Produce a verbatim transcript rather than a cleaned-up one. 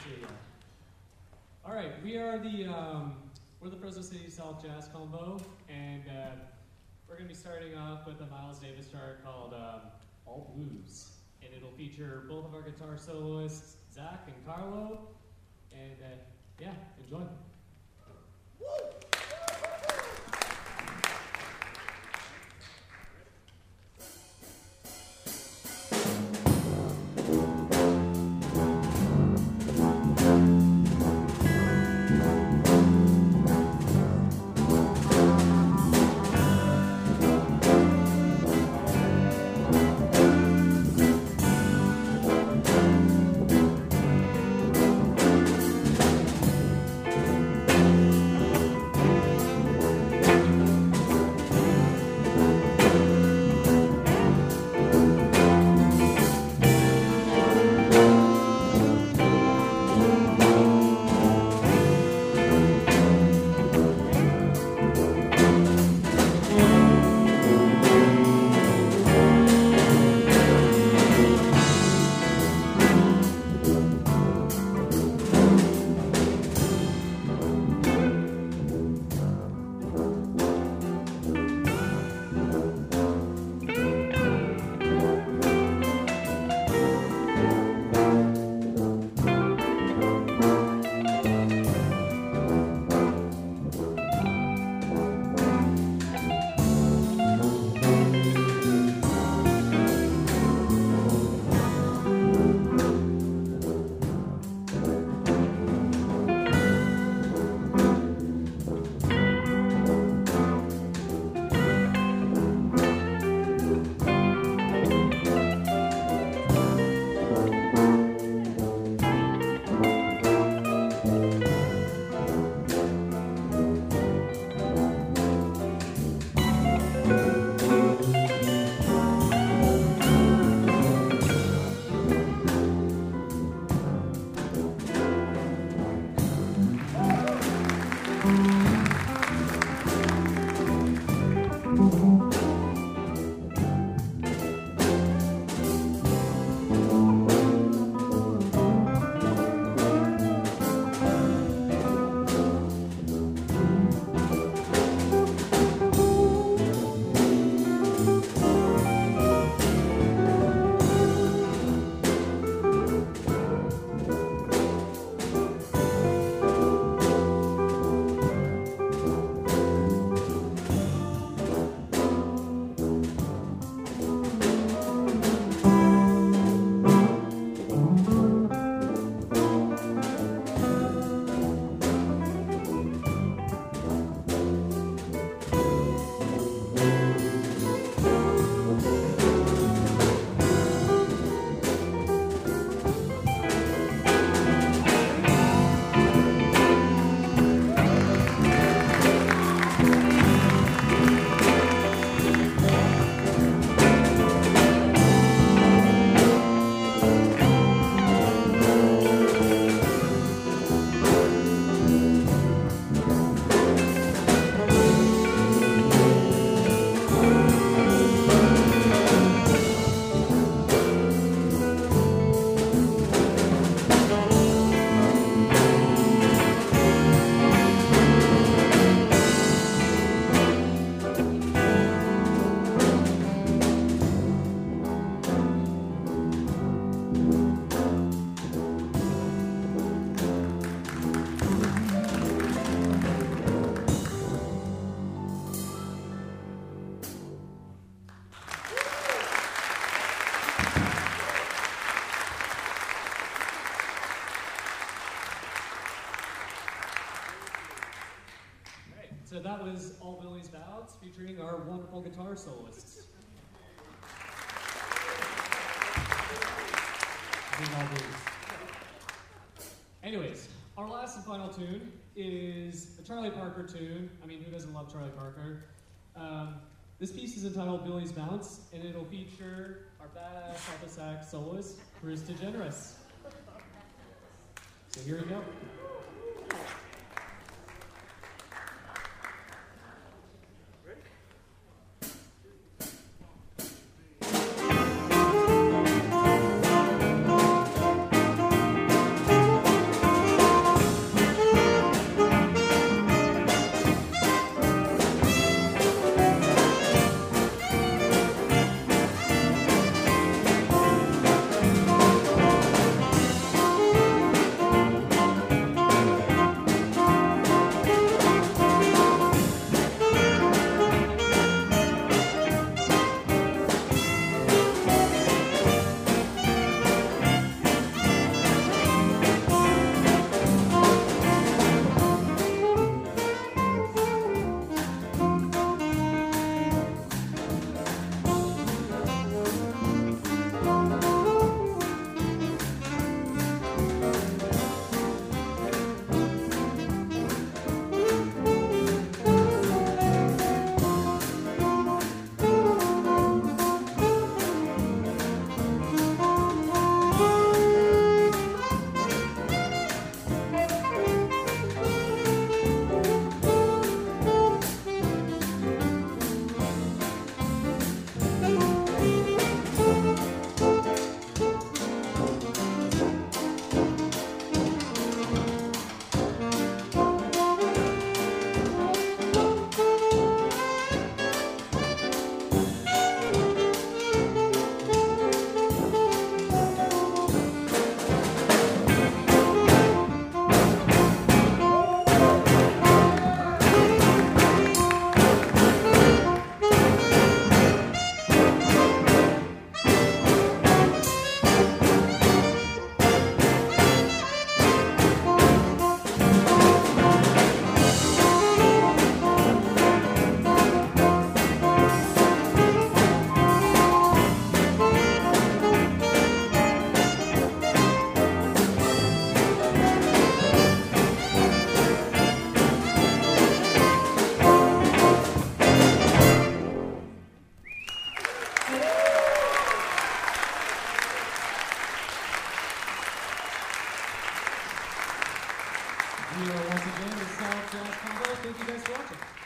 see you. All right, we are the um, we're the Fresno City South Jazz Combo, and uh, we're going to be starting off with a Miles Davis chart called um, All Blues, and it'll feature both of our guitar soloists, Zach and Carlo, and uh, yeah, enjoy. Woo! So that was All Billy's Ballads featuring our wonderful guitar soloists. Anyways, our last and final tune is a Charlie Parker tune. I mean, who doesn't love Charlie Parker? Um, this piece is entitled Billy's Bounce, and it'll feature our badass alto sax soloist, Chris DeGeneres. So here we go. We are once again the South Jazz Combo. Thank you guys for watching.